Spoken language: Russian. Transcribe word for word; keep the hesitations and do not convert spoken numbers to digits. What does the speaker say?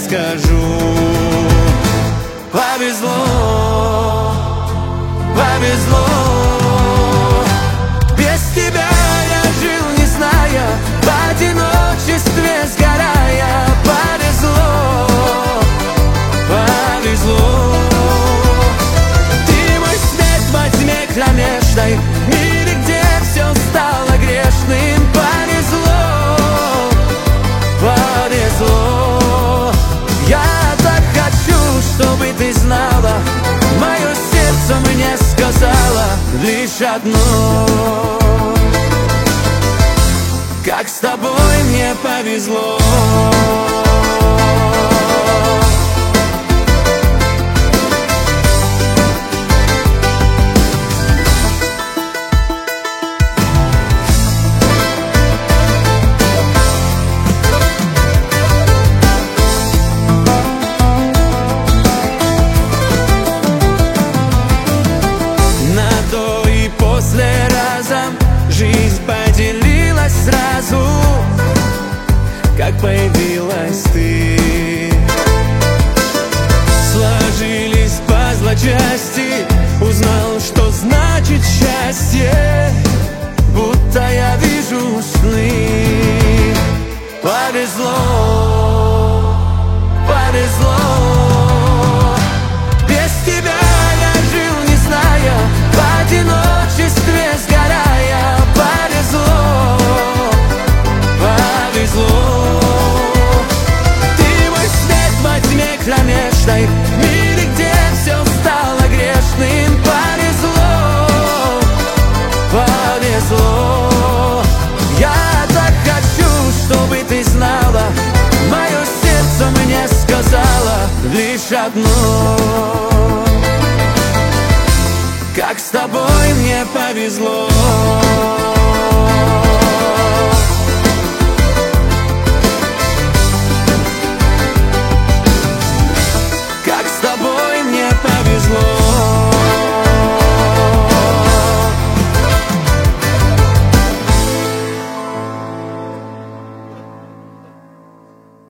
скажу: повезло, повезло. Без тебя я жил, не зная, в одиночестве сгорая. Повезло, повезло. Ты мой свет во тьме кромешной, в мире, где все стало грешным. Повезло, повезло. Я так хочу, чтобы ты знала, мое сердце мне сказала лишь одно: как с тобой мне повезло. После разом жизнь поделилась сразу, как появилась ты. Сложились пазлы части, узнал, что значит счастье, будто я вижу сны. Повезло, повезло. Без тебя я жил, не зная, в одиночестве сгорая. Повезло, повезло. Ты мой свет во тьме кромешной, в мире, где все стало грешным. Повезло, повезло. Я так хочу, чтобы ты знала, мое сердце мне сказала лишь одно: как с тобой мне повезло.